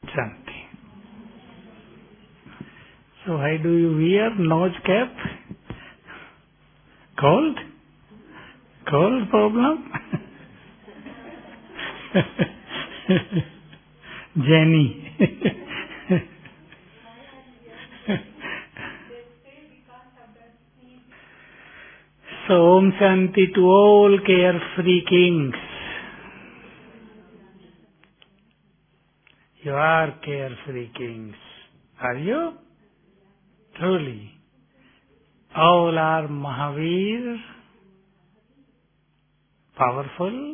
Shanti. So why do you wear nose cap? Cold? Cold problem? Jenny. So Om Shanti to all carefree kings. You are carefree kings. Are you? Truly. All are Mahavir, powerful,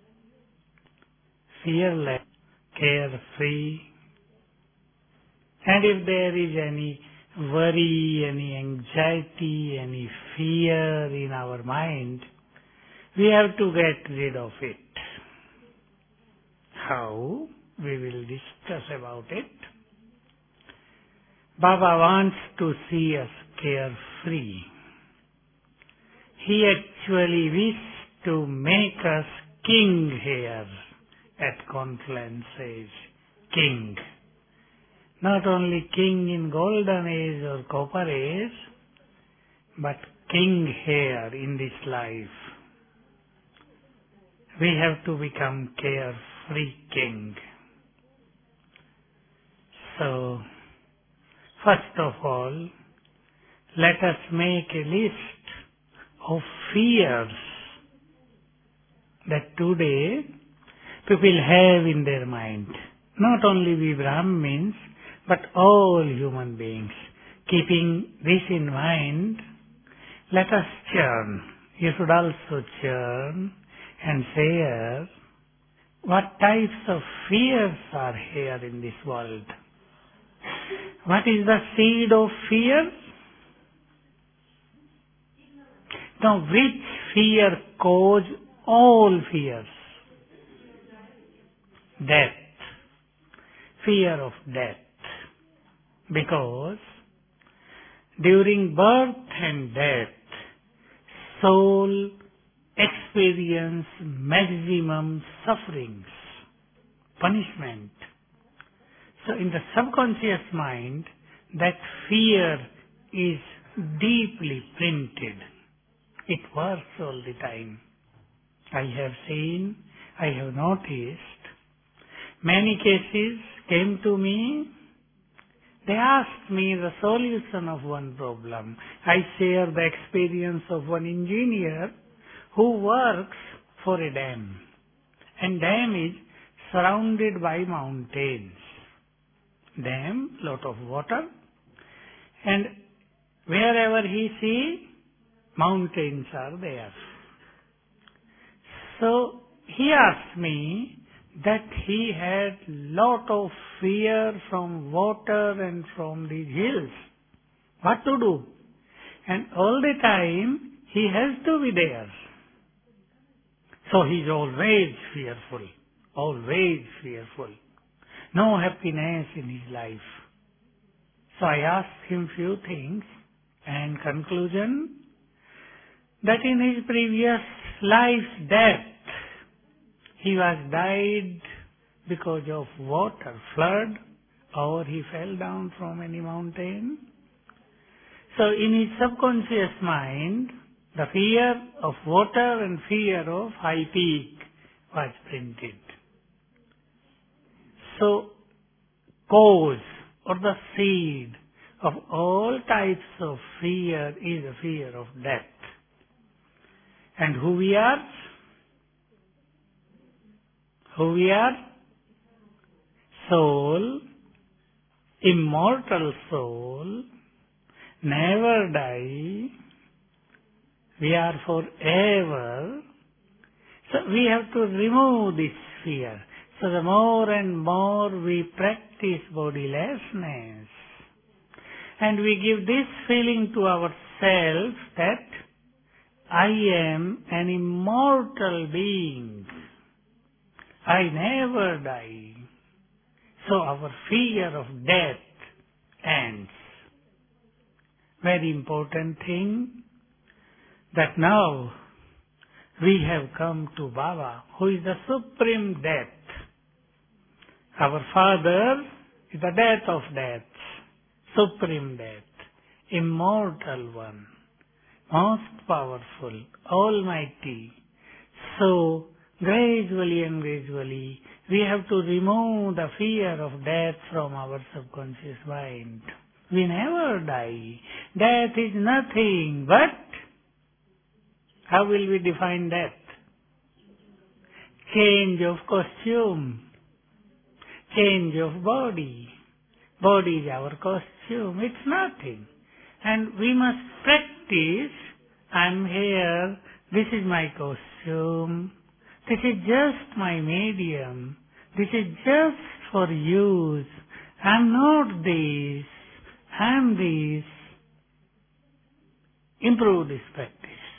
fearless, carefree. And if there is any worry, any anxiety, any fear in our mind, we have to get rid of it. How? We will discuss about it. Baba wants to see us carefree. He actually wished to make us king here at Confluence Age. King. Not only king in golden age or copper age, but king here in this life. We have to become carefree king. So, first of all, let us make a list of fears that today people have in their mind. Not only we Brahmins, but all human beings. Keeping this in mind, let us churn. You should also churn and share what types of fears are here in this world. What is the seed of fear? Now, which fear cause all fears? Death. Fear of death. Because during birth and death, soul experience maximum sufferings, punishment. So in the subconscious mind, that fear is deeply printed. It works all the time. I have seen, I have noticed, many cases came to me. They asked me the solution of one problem. I share the experience of one engineer who works for a dam. And dam is surrounded by mountains. Dam, lot of water. And wherever he sees, mountains are there. So he asked me that he had lot of fear from water and from these hills. What to do? And all the time he has to be there. So he is always fearful. Always fearful. No happiness in his life. So I asked him few things, and conclusion that in his previous life's death, he was died because of water, flood, or he fell down from any mountain. So in his subconscious mind, the fear of water and fear of high peak was printed. So, cause or the seed of all types of fear is a fear of death. And who we are? Who we are? Soul, immortal soul, never die. We are forever. So we have to remove this fear. So the more and more we practice bodilessness, and we give this feeling to ourselves that I am an immortal being. I never die. So our fear of death ends. Very important thing that now we have come to Baba, who is the supreme death. Our father is the death of death, supreme death, immortal one, most powerful, almighty. So, gradually and gradually, we have to remove the fear of death from our subconscious mind. We never die. Death is nothing but, how will we define death? Change of costume, change of body. Body is our costume, it's nothing. And we must practice, I'm here, this is my costume, this is just my medium, this is just for use, I'm not this, I'm this. Improve this practice.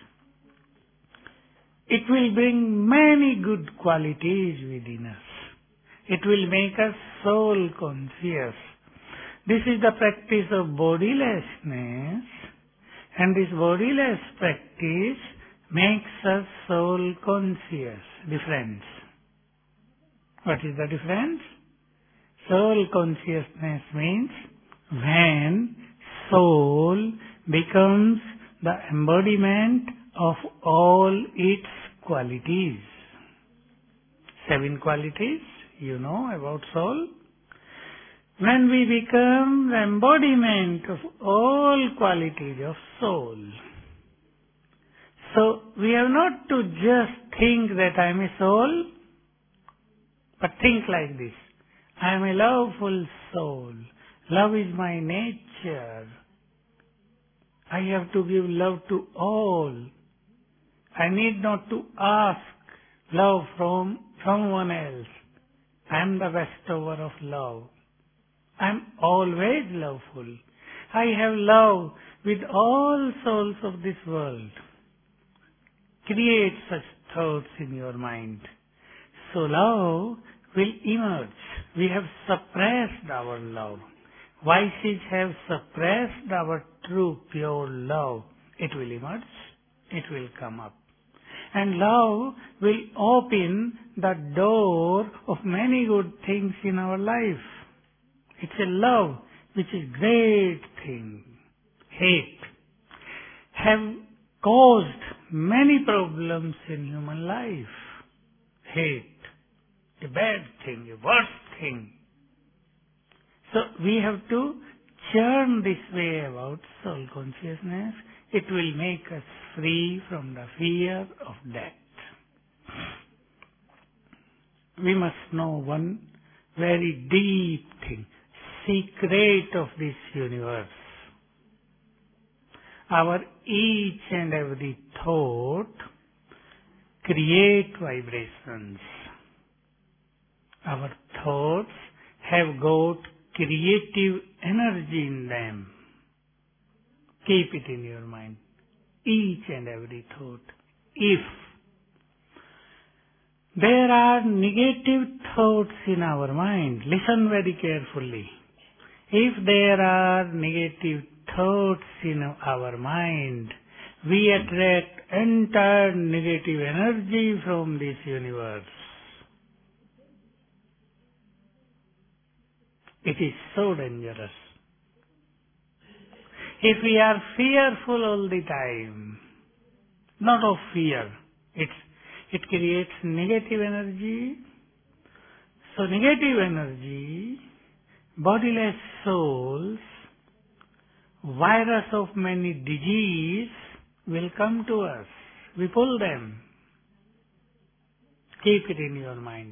It will bring many good qualities within us. It will make us soul conscious. This is the practice of bodilessness, and this bodiless practice makes us soul conscious. Difference. What is the difference? Soul consciousness means when soul becomes the embodiment of all its qualities. 7 qualities, you know about soul. When we become the embodiment of all qualities of soul, so we have not to just think that I am a soul, but think like this. I am a loveful soul. Love is my nature. I have to give love to all. I need not to ask love from someone else. I am the bestower of love. I am always loveful. I have love with all souls of this world. Create such thoughts in your mind. So love will emerge. We have suppressed our love. Vices have suppressed our true pure love. It will emerge. It will come up. And love will open the door of many good things in our life. It's a love which is great thing. Hate have caused many problems in human life. Hate, a bad thing, a worst thing. So we have to churn this way about soul consciousness. It will make us free from the fear of death. We must know one very deep thing, secret of this universe. Our each and every thought create vibrations. Our thoughts have got creative energy in them. Keep it in your mind. Each and every thought. If there are negative thoughts in our mind, listen very carefully. If there are negative thoughts in our mind, we attract entire negative energy from this universe. It is so dangerous. If we are fearful all the time, not of fear, it creates negative energy. So negative energy, bodiless souls, virus of many disease will come to us. We pull them. Keep it in your mind.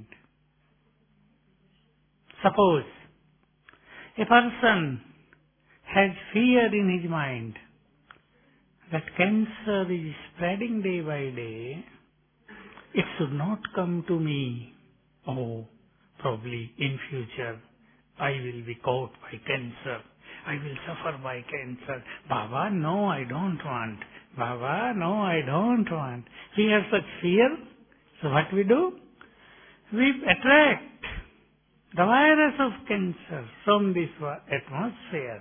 Suppose a person has fear in his mind that cancer is spreading day by day. It should not come to me. Oh, probably in future I will be caught by cancer. I will suffer by cancer. Baba, no, I don't want. Baba, no, I don't want. We have such fear. So what we do? We attract the virus of cancer from this atmosphere.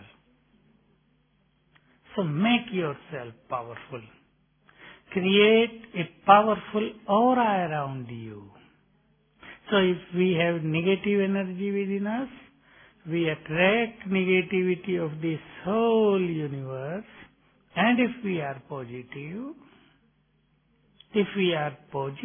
So make yourself powerful. Create a powerful aura around you. So if we have negative energy within us, we attract negativity of this whole universe. And if we are positive, if we are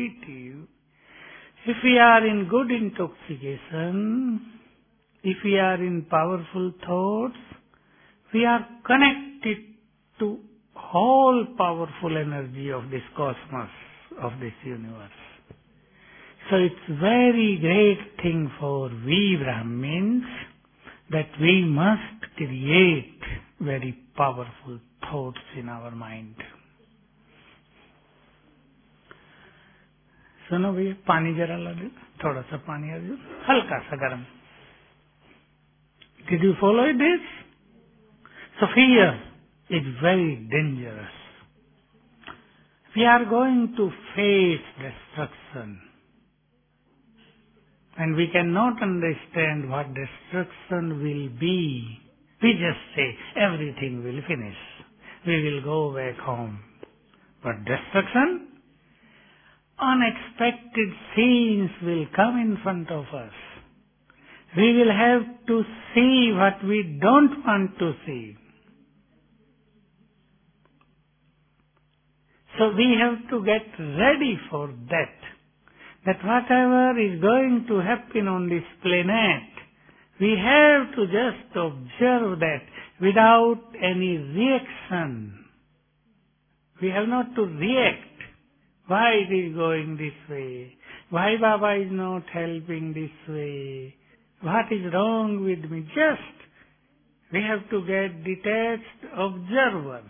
in good intoxication, if we are in powerful thoughts, we are connected to whole powerful energy of this cosmos, of this universe. So it's very great thing for we Brahmins that we must create very powerful thoughts in our mind. सुनो भैया, पानी जरा ला दो, थोड़ा सा पानी आ दो, हल्का सा गर्म. Did you follow this? So fear is very dangerous. We are going to face destruction. And we cannot understand what destruction will be. We just say everything will finish. We will go back home. But destruction? Unexpected scenes will come in front of us. We will have to see what we don't want to see. So we have to get ready for that. That whatever is going to happen on this planet, we have to just observe that without any reaction. We have not to react. Why it is going this way? Why Baba is not helping this way? What is wrong with me? Just, we have to get detached observers.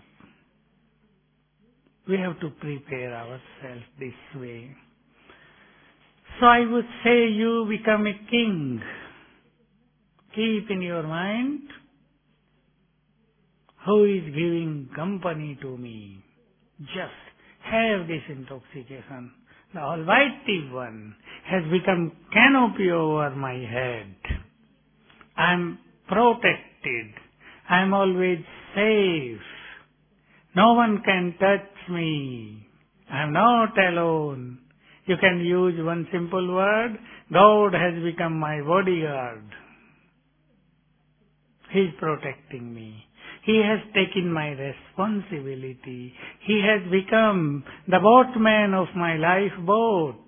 We have to prepare ourselves this way. So I would say you become a king. Keep in your mind, who is giving company to me? Just have this intoxication. The Almighty One has become canopy over my head. I am protected. I am always safe. No one can touch me. I am not alone. You can use one simple word. God has become my bodyguard. He is protecting me. He has taken my responsibility. He has become the boatman of my lifeboat.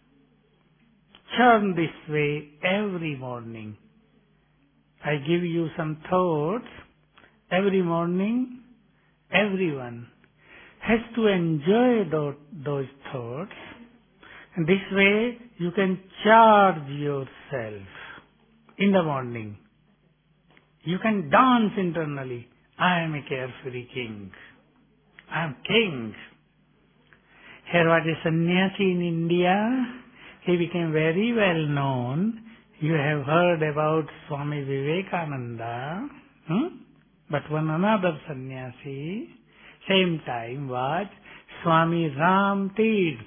Churn this way every morning. I give you some thoughts. Every morning, everyone has to enjoy those thoughts. And this way, you can charge yourself in the morning. You can dance internally. I am a carefree king. I am king. Here was a sannyasi in India. He became very well known. You have heard about Swami Vivekananda. But one another sannyasi, same time, was Swami Ram Tirth.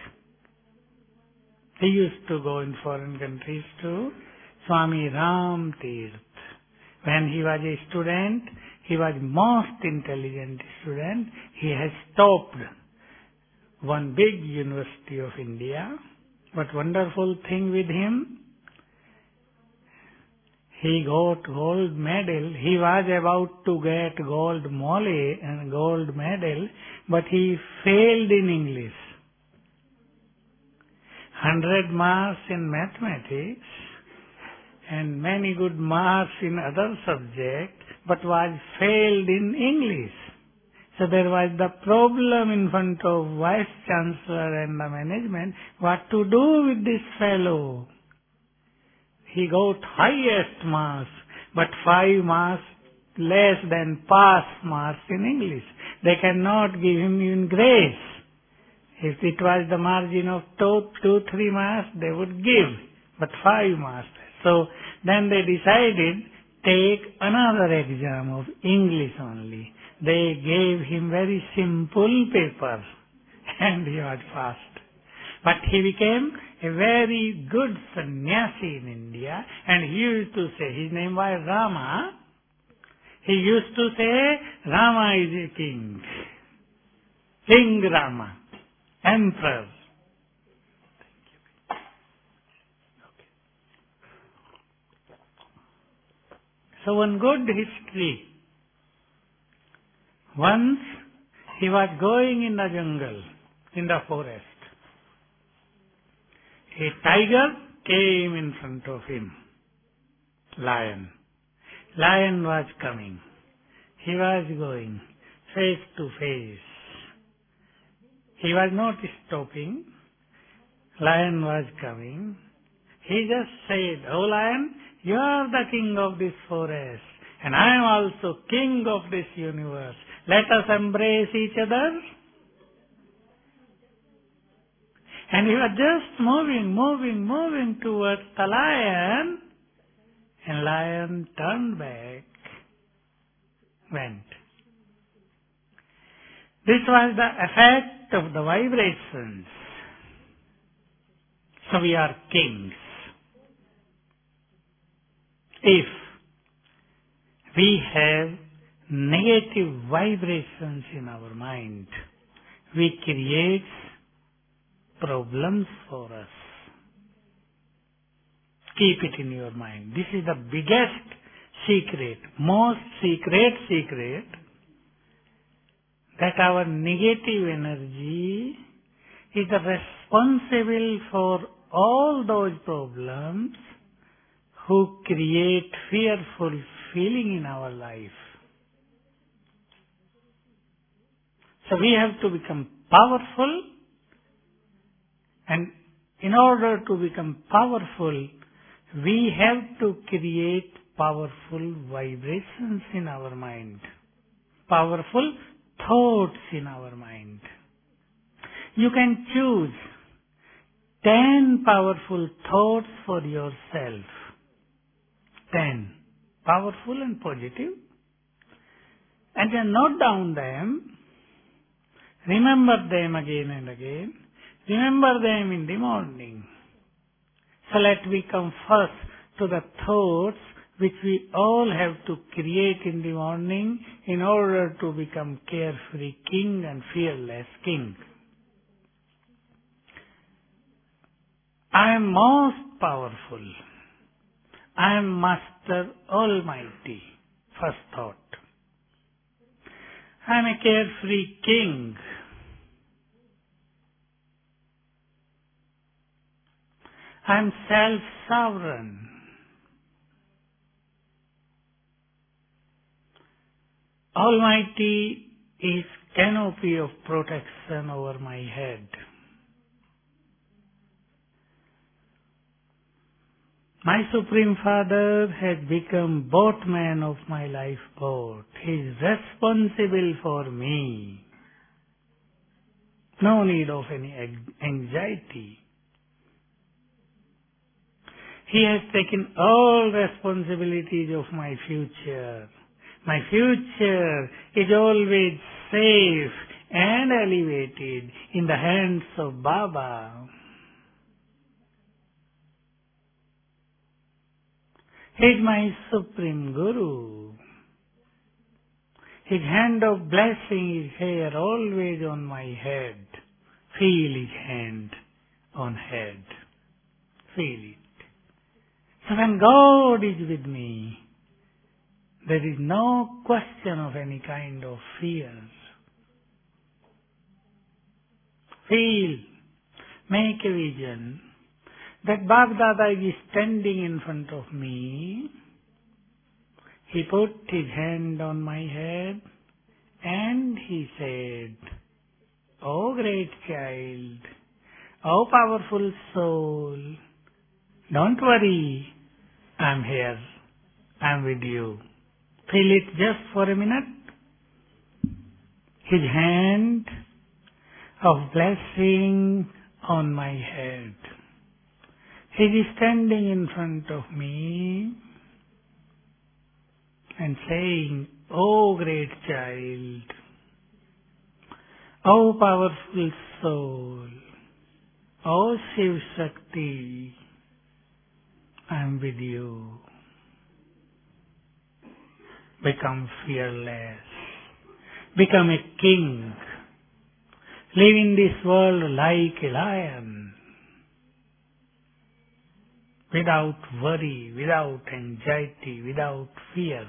He used to go in foreign countries too. Swami Ram Tirth. When he was a student, he was most intelligent student. He has topped one big university of India. What wonderful thing with him? He got gold medal. He was about to get gold mole and gold medal, but he failed in English. 100 marks in mathematics and many good marks in other subjects, but was failed in English. So there was the problem in front of Vice Chancellor and the management, what to do with this fellow. He got highest marks, but 5 marks less than pass marks in English. They cannot give him even grace. If it was the margin of 2-3 marks, they would give, but 5 marks. So then they decided, take another exam of English only. They gave him very simple paper and he was passed. But he became a very good sannyasi in India, and he used to say, his name was Rama, he used to say, Rama is a king. King Rama, emperor. So one good history. Once he was going in the jungle, in the forest. A tiger came in front of him. Lion. Lion was coming. He was going face to face. He was not stopping. Lion was coming. He just said, "Oh lion, you are the king of this forest, and I am also king of this universe. Let us embrace each other." And he was just moving towards the lion, and lion turned back, went. This was the effect of the vibrations. So we are kings. If we have negative vibrations in our mind, we create problems for us. Keep it in your mind. This is the biggest secret, most secret, that our negative energy is responsible for all those problems who create fearful feeling in our life. So we have to become powerful, and in order to become powerful, we have to create powerful vibrations in our mind, powerful thoughts in our mind. You can choose 10 powerful thoughts for yourself. 10 powerful and positive. And then note down them. Remember them again and again. Remember them in the morning. So let me come first to the thoughts which we all have to create in the morning in order to become carefree king and fearless king. I am most powerful. I am Master Almighty. First thought. I am a carefree king. I am self-sovereign. Almighty is canopy of protection over my head. My Supreme Father has become boatman of my lifeboat. He is responsible for me. No need of any anxiety. He has taken all responsibilities of my future. My future is always safe and elevated in the hands of Baba. He is my Supreme Guru. His hand of blessing is here always on my head. Feel his hand on head. Feel it. So when God is with me, there is no question of any kind of fear. Feel, make a vision that Baba Dada is standing in front of me. He put his hand on my head and he said, "Oh great child, oh powerful soul, don't worry, I'm here, I'm with you." Feel it just for a minute. His hand of blessing on my head. He is standing in front of me and saying, "Oh great child, oh powerful soul, oh Shiv Shakti, I am with you. Become fearless. Become a king. Live in this world like a lion. without worry, without anxiety, without fear.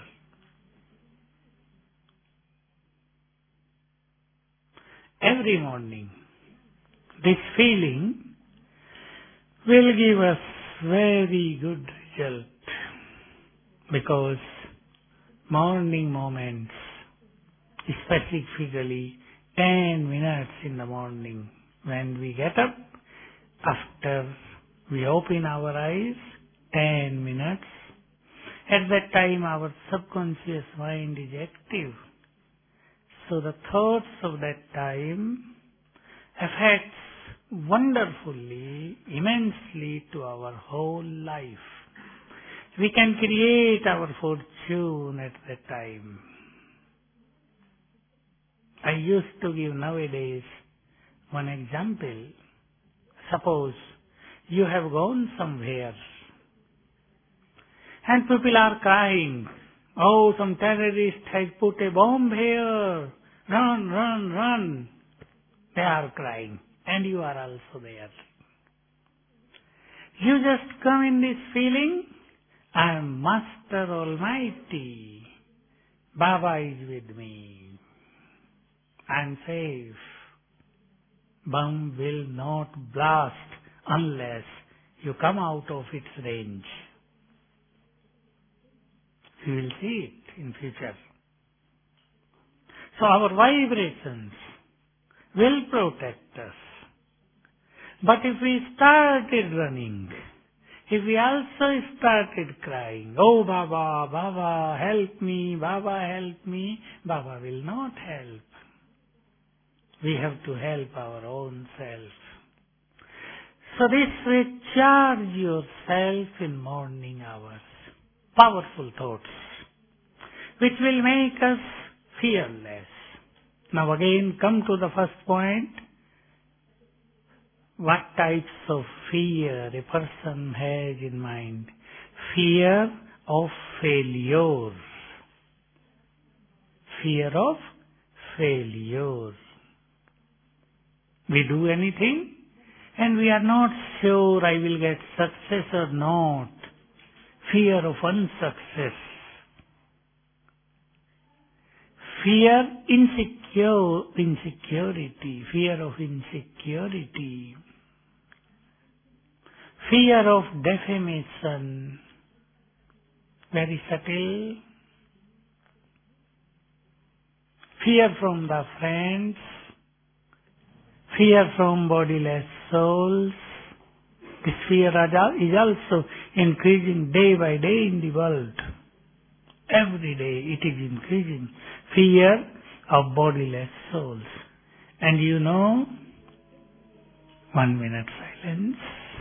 Every morning, this feeling will give us very good result, because morning moments, specifically 10 minutes in the morning, when we get up, after we open our eyes, 10 minutes, at that time our subconscious mind is active. So the thoughts of that time affects wonderfully, immensely to our whole life. We can create our fortune at that time. I used to give nowadays one example. Suppose you have gone somewhere and people are crying, "Oh, some terrorist has put a bomb here. Run, run, run." They are crying and you are also there. You just come in this feeling, I am Master Almighty. Baba is with me. I am safe. Bomb will not blast unless you come out of its range. You will see it in future. So our vibrations will protect us. But if we started running, if we also started crying, "Oh Baba, Baba, help me, Baba, help me," Baba will not help. We have to help our own self. So this recharge yourself in morning hours. Powerful thoughts, which will make us fearless. Now again come to the first point. What types of fear a person has in mind? Fear of failure. Fear of failure. We do anything and we are not sure I will get success or not. Fear of unsuccess. Fear insecurity. Fear of insecurity. Fear of defamation. Very subtle. Fear from the friends. Fear from bodiless souls. This fear is also increasing day by day in the world. Every day it is increasing. Fear of bodiless souls. And you know, 1 minute silence.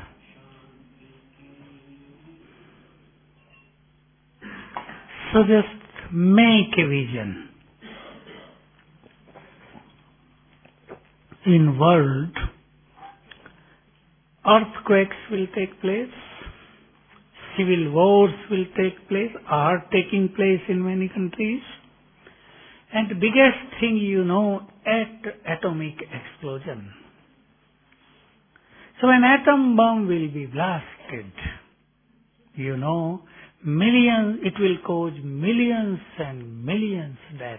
So just make a vision. In world, earthquakes will take place, civil wars will take place, are taking place in many countries, and the biggest thing you know, atomic explosion. So an atom bomb will be blasted. You know, it will cause millions and millions deaths.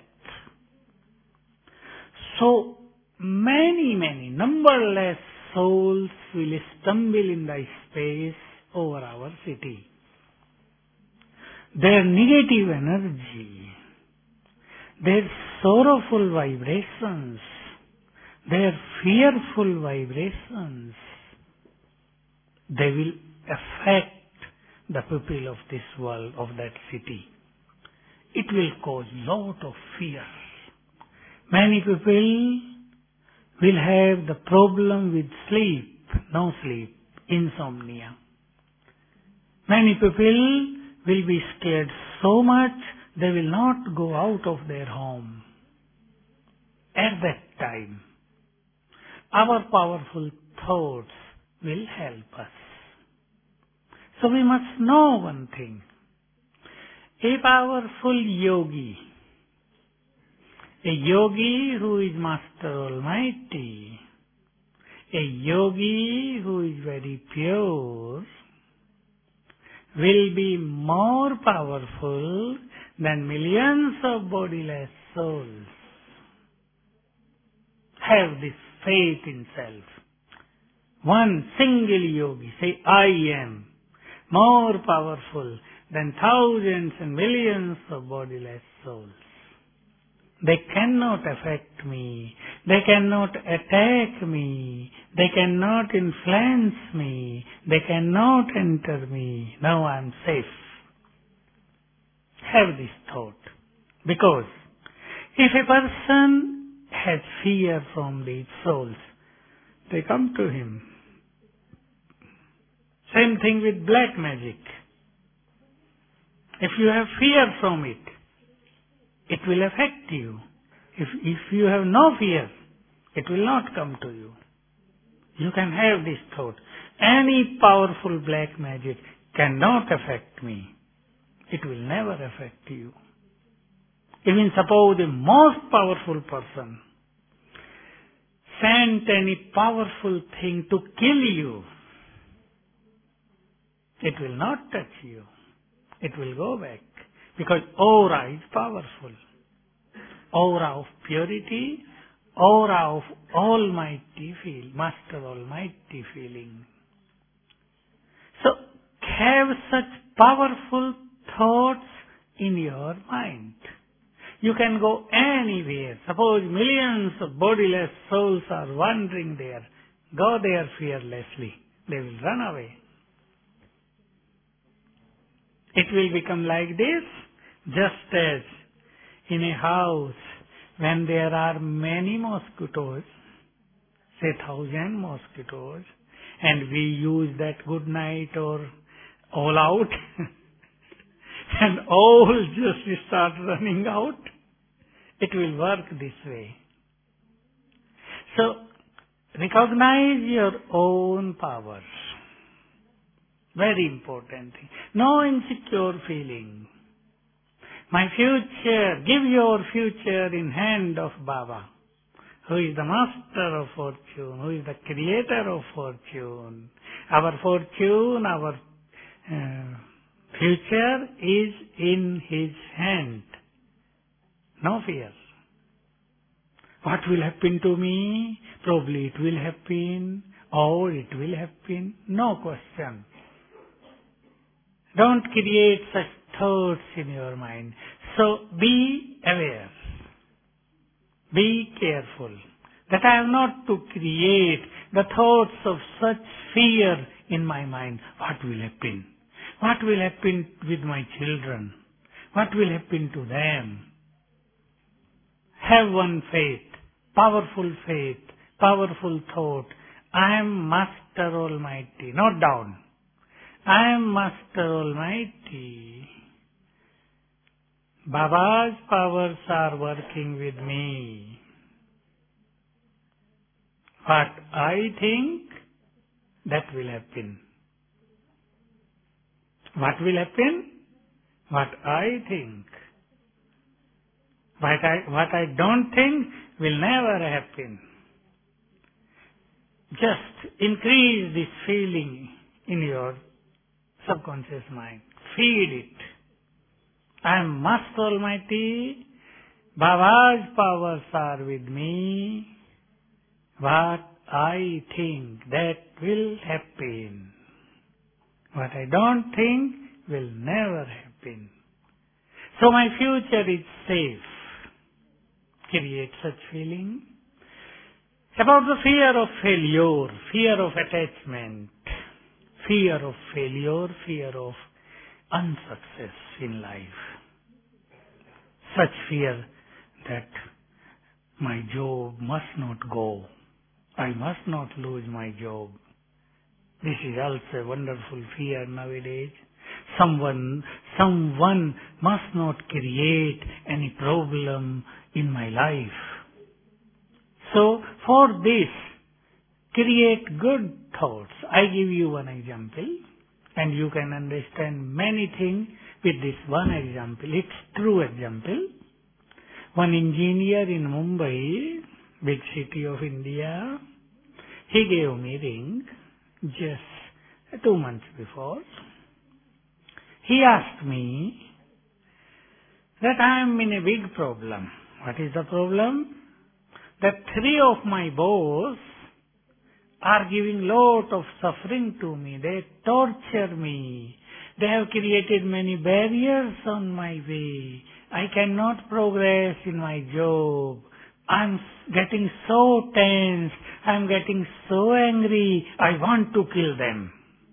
So many, numberless souls will stumble in the space over our city. Their negative energy, their sorrowful vibrations, their fearful vibrations, they will affect the people of this world, of that city. It will cause lot of fear. Many people will have the problem with sleep, no sleep, insomnia. Many people will be scared so much they will not go out of their home. At that time, our powerful thoughts will help us. So we must know one thing. A powerful yogi, a yogi who is Master Almighty, a yogi who is very pure, will be more powerful than millions of bodiless souls. Have this faith in self. One single yogi, say, I am more powerful than thousands and millions of bodiless souls. They cannot affect me. They cannot attack me. They cannot influence me. They cannot enter me. Now I am safe. Have this thought. Because if a person has fear from these souls, they come to him. Same thing with black magic. If you have fear from it, it will affect you. If you have no fear, it will not come to you. You can have this thought. Any powerful black magic cannot affect me. It will never affect you. Even suppose the most powerful person sent any powerful thing to kill you, it will not touch you. It will go back. Because aura is powerful. Aura of purity, aura of almighty feel, master almighty feeling. So, have such powerful thoughts in your mind. You can go anywhere. Suppose millions of bodiless souls are wandering there. Go there fearlessly. They will run away. It will become like this, just as in a house when there are many mosquitoes, say 1,000 mosquitoes, and we use that good night or all out, and all just start running out. It will work this way. So, recognize your own powers. Very important thing. No insecure feeling. My future, give your future in hand of Baba, who is the master of fortune, who is the creator of fortune. Our fortune, our future is in his hand. No fear. What will happen to me? Probably it will happen, or it will happen. No question. Don't create such thoughts in your mind. So be aware. Be careful that I have not to create the thoughts of such fear in my mind. What will happen? What will happen with my children? What will happen to them? Have one faith, powerful thought. I am Master Almighty, not down. I am Master Almighty. Baba's powers are working with me. What I think, that will happen. What will happen? What I think. What I don't think will never happen. Just increase this feeling in your subconscious mind. Feed it. I am Master Almighty. Baba's powers are with me. What I think, that will happen. What I don't think will never happen. So my future is safe. Create such feeling. About the fear of failure, fear of attachment, fear of failure, fear of unsuccess in life. Such fear that my job must not go. I must not lose my job. This is also a wonderful fear nowadays. Someone must not create any problem in my life. So, for this, create good thoughts. I give you one example, and you can understand many things with this one example. It's true example. One engineer in Mumbai, big city of India, he gave me ring just 2 months before. He asked me that I am in a big problem. What is the problem? That 3 of my boss are giving lot of suffering to me. They torture me. They have created many barriers on my way. I cannot progress in my job. I'm getting so tense. I'm getting so angry. I want to kill them.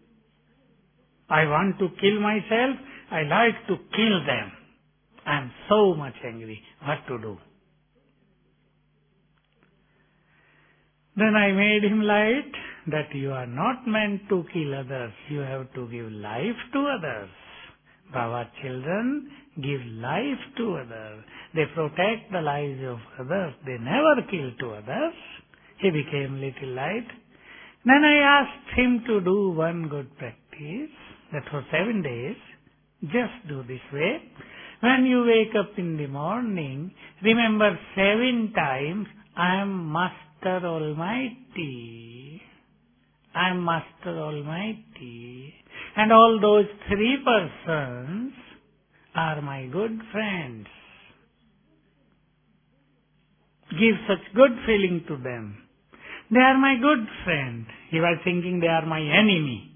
I want to kill myself. I like to kill them. I'm so much angry. What to do? Then I made him light that you are not meant to kill others. You have to give life to others. Baba's children give life to others. They protect the lives of others. They never kill to others. He became little light. Then I asked him to do one good practice, that for 7 days, just do this way. When you wake up in the morning, remember 7 times, I am Master Almighty. I am Master Almighty. And all those 3 persons are my good friends. Give such good feeling to them. They are my good friend. He was thinking they are my enemy.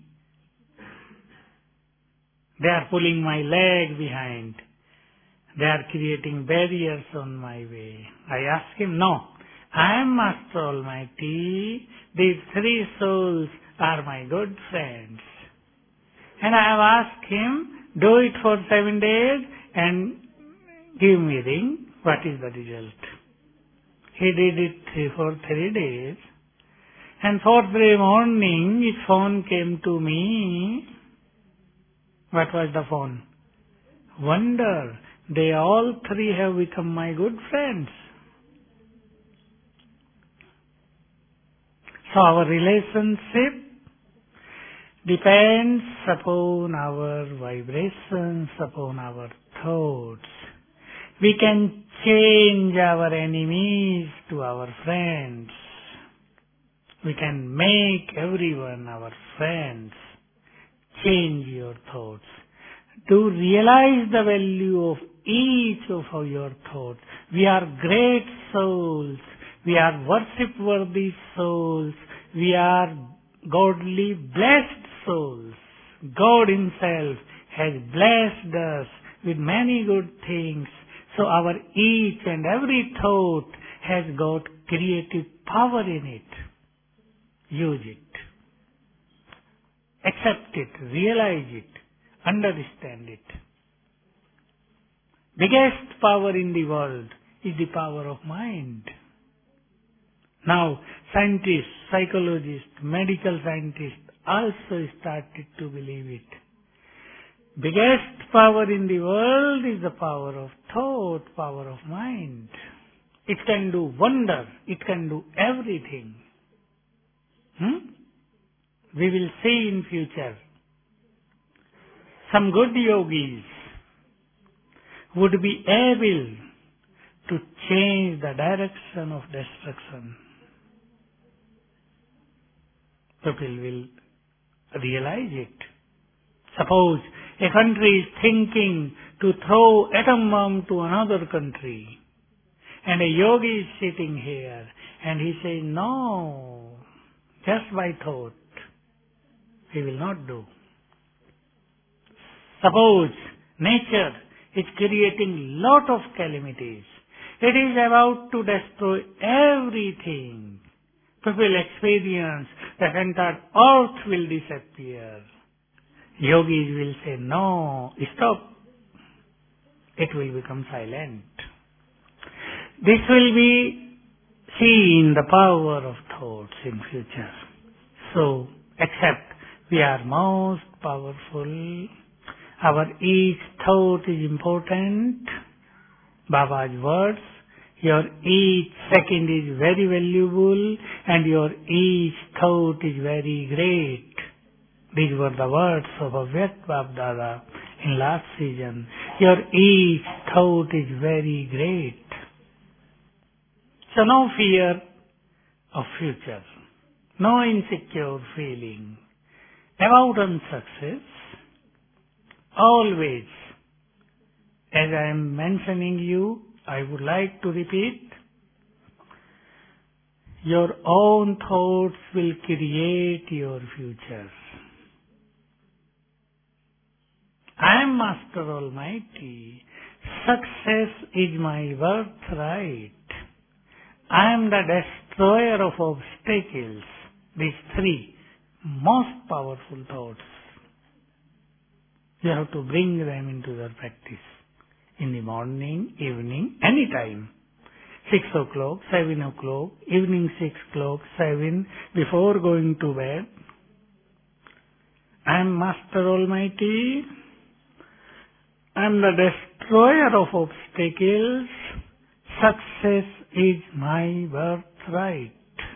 They are pulling my leg behind. They are creating barriers on my way. I ask him, no, I am Master Almighty. These 3 souls are my good friends. And I have asked him, do it for 7 days and give me ring. What is the result? He did it for 3 days. And 4th day morning, his phone came to me. What was the phone? Wonder. They all 3 have become my good friends. So our relationship depends upon our vibrations, upon our thoughts. We can change our enemies to our friends. We can make everyone our friends. Change your thoughts. To realize the value of each of your thoughts. We are great souls. We are worship-worthy souls. We are godly blessed souls. God Himself has blessed us with many good things. So our each and every thought has got creative power in it. Use it. Accept it. Realize it. Understand it. Biggest power in the world is the power of mind. Now, scientists, psychologists, medical scientists also started to believe it. Biggest power in the world is the power of thought, power of mind. It can do wonder. It can do everything. We will see in future some good yogis would be able to change the direction of destruction. People will realize it. Suppose a country is thinking to throw atom bomb to another country, and a yogi is sitting here, and he says, no, just by thought, he will not do. Suppose nature is creating lot of calamities. It is about to destroy everything. People experience that entire earth will disappear. Yogis will say, no, stop. It will become silent. This will be seen the power of thoughts in future. So, accept we are most powerful. Our each thought is important. Baba's words, your each second is very valuable and your each thought is very great. These were the words of Avyakt Bab-Dada in last season. Your each thought is very great. So no fear of future, no insecure feeling about unsuccess. always. As I am mentioning you, I would like to repeat, your own thoughts will create your future. I am Master Almighty. Success is my birthright. I am the destroyer of obstacles. These three most powerful thoughts. You have to bring them into your practice. In the morning, evening, any time. 6 o'clock, 7 o'clock, evening 6 o'clock, 7, before going to bed. I am Master Almighty. I am the destroyer of obstacles. Success is my birthright.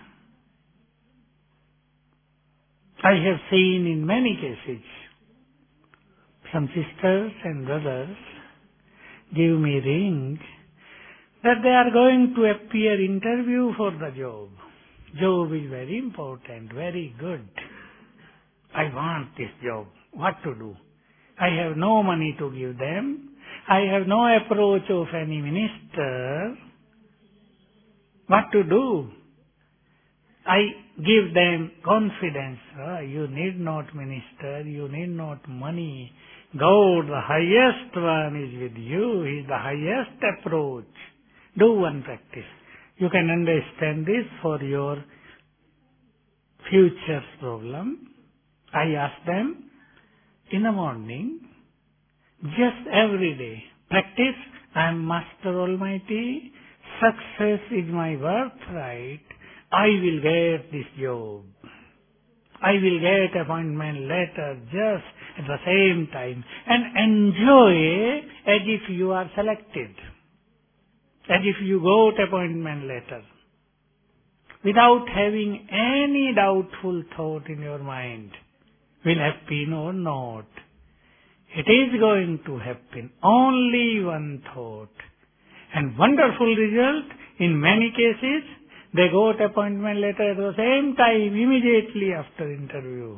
I have seen in many cases, some sisters and brothers give me ring that they are going to appear interview for the job. Job is very important, very good. I want this job. What to do? I have no money to give them. I have no approach of any minister. What to do? I give them confidence. You need not minister. You need not money. God, the highest one, is with you. He is the highest approach. Do one practice. You can understand this for your future problem. I ask them in the morning, just every day, practice, I am Master Almighty, success is my birthright, I will get this job. I will get appointment letter just at the same time and enjoy as if you are selected, as if you got appointment letter, without having any doubtful thought in your mind, will happen or not. It is going to happen. Only one thought. And wonderful result, in many cases, they got appointment letter at the same time, immediately after interview.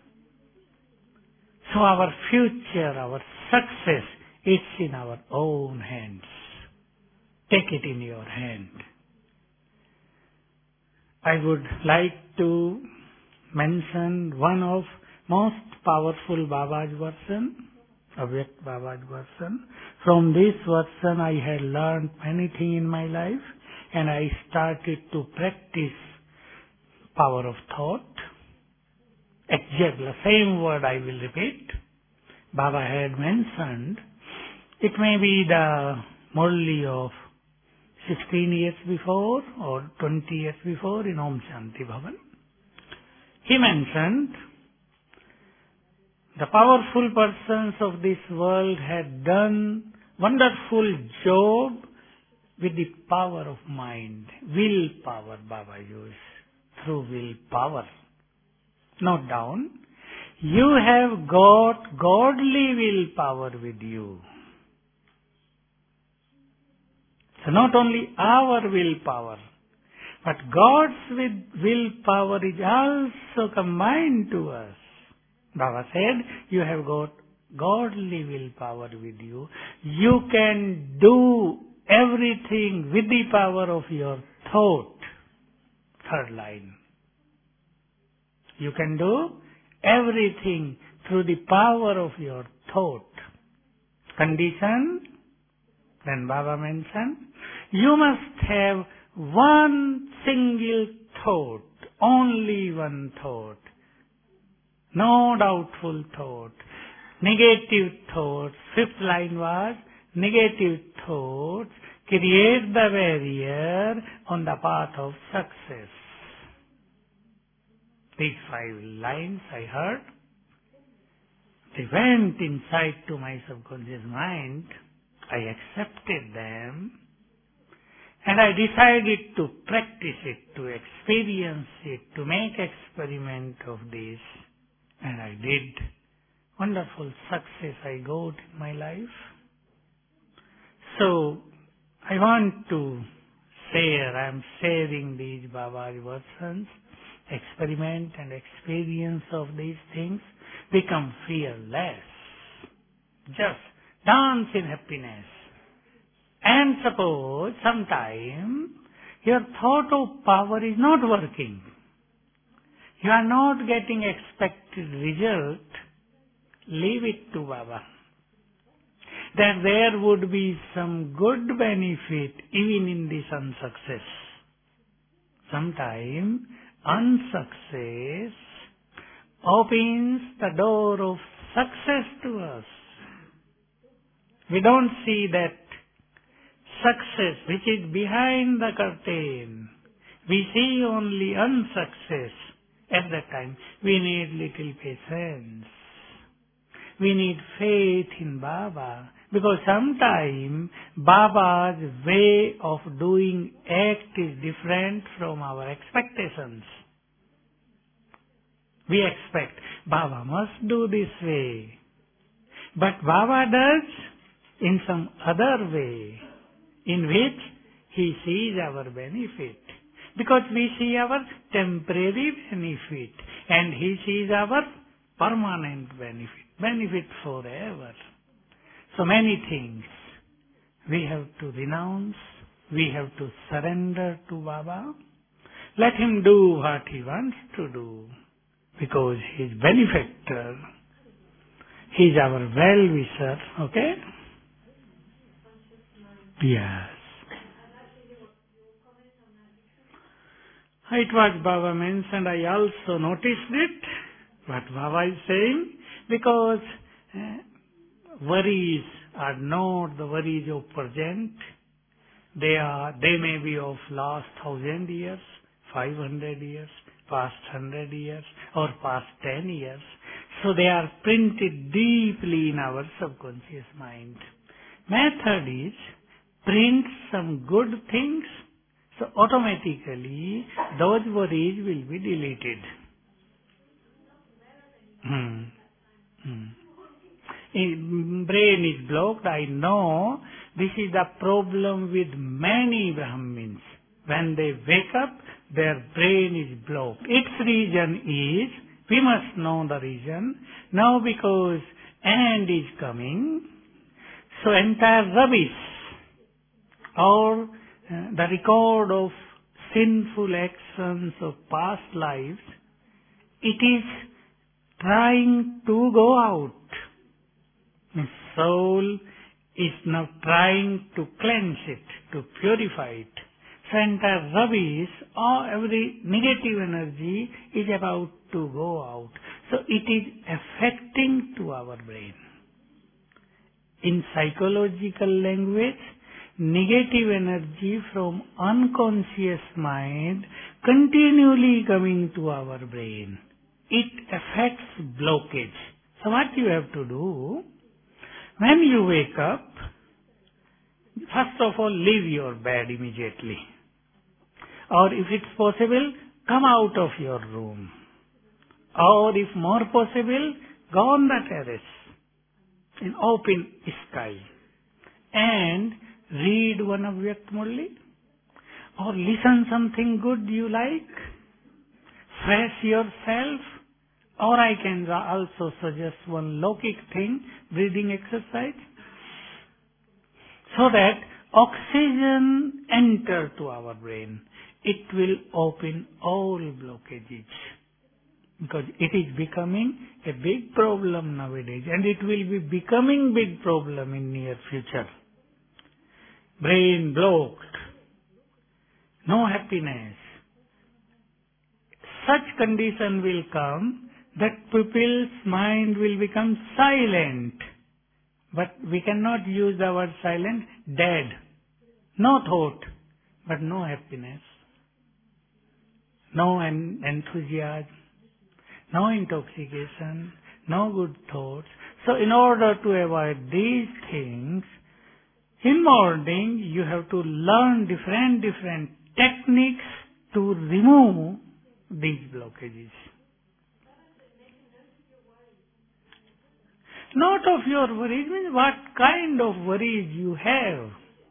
So our future, our success, is in our own hands. Take it in your hand. I would like to mention one of most powerful Baba's version, Avyakt Baba's version. From this version I had learned many things in my life, and I started to practice power of thought. Exactly the same word I will repeat. Baba had mentioned, it may be the Murli of 16 years before or 20 years before in Om Shanti Bhavan. He mentioned, the powerful persons of this world had done wonderful job with the power of mind. Willpower Baba used. Through willpower. Note down, you have got godly willpower with you. So not only our willpower, but God's willpower is also combined to us. Baba said, you have got godly willpower with you. You can do everything with the power of your thought. Third line. You can do everything through the power of your thought. Condition, then Baba mentioned, you must have one single thought, only one thought. No doubtful thought. Negative thoughts. Fifth line was, negative thoughts create the barrier on the path of success. These 5 lines I heard. They went inside to my subconscious mind. I accepted them. And I decided to practice it, to experience it, to make experiment of this. And I did. Wonderful success I got in my life. So, I want to share, I am sharing these Baba's versions, experiment and experience of these things, become fearless. Just dance in happiness. And suppose sometime your thought of power is not working. You are not getting expected result. Leave it to Baba. That there would be some good benefit even in this unsuccess. Sometime unsuccess opens the door of success to us. We don't see that success which is behind the curtain. We see only unsuccess. At that time, we need little patience. We need faith in Baba. Because sometimes Baba's way of doing act is different from our expectations. We expect Baba must do this way. But Baba does in some other way in which he sees our benefit. Because we see our temporary benefit and he sees our permanent benefit forever. So many things we have to renounce, we have to surrender to Baba. Let him do what he wants to do because he is benefactor. He is our well-wisher, okay? Yes. It was Baba mentioned, I also noticed it, what Baba is saying, because worries are not the worries of present. They may be of last 1,000 years, 500 years, past 100 years, or past 10 years. So they are printed deeply in our subconscious mind. Method is print some good things, so automatically those worries will be deleted. Brain is blocked. I know this is the problem with many Brahmins. When they wake up, their brain is blocked. Its reason is, we must know the reason. Now because end is coming, so entire rubbish or the record of sinful actions of past lives, it is trying to go out. The soul is now trying to cleanse it, to purify it. So entire rubbish or every negative energy is about to go out. So it is affecting to our brain. In psychological language, negative energy from unconscious mind continually coming to our brain. It affects blockage. So what you have to do, when you wake up, first of all leave your bed immediately. Or if it's possible, come out of your room. Or if more possible, go on the terrace in open sky and read one Avyakt Murli or listen something good you like, fresh yourself, or I can also suggest one Lokik thing, breathing exercise, so that oxygen enter to our brain. It will open all blockages. Because it is becoming a big problem nowadays and it will be becoming big problem in near future. Brain blocked. No happiness. Such condition will come that people's mind will become silent. But we cannot use the word silent, dead. No thought, but no happiness. No enthusiasm. No intoxication, no good thoughts. So in order to avoid these things, in morning you have to learn different techniques to remove these blockages. Not of your worries, means what kind of worries you have.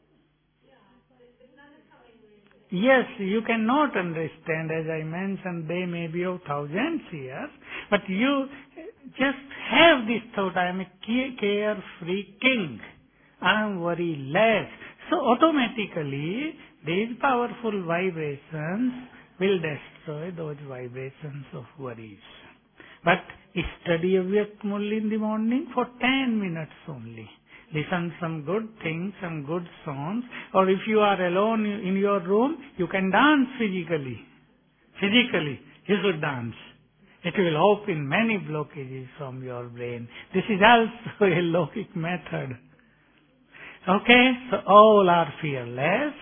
Yes, you cannot understand, as I mentioned, they may be of thousands years, but Just have this thought, I am a carefree king. I am worryless. So automatically, these powerful vibrations will destroy those vibrations of worries. But study Avyakt Murli in the morning for 10 minutes only. Listen some good things, some good songs. Or if you are alone in your room, you can dance physically. Physically, you should dance. It will open many blockages from your brain. This is also a logic method. Okay, so all are fearless,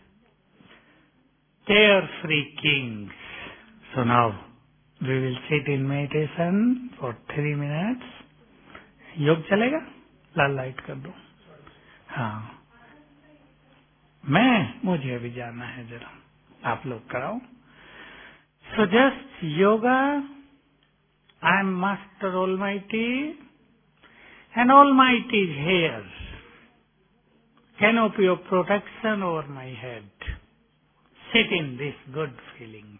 carefree kings. So now, we will sit in meditation for 3 minutes. योग चलेगा? लाल light कर दो. हाँ. मुझे अभी जाना है जरा. आप लोग कराओ. So just yoga, I am Master Almighty, and Almighty is here. Canopy of protection over my head. Sit in this good feeling.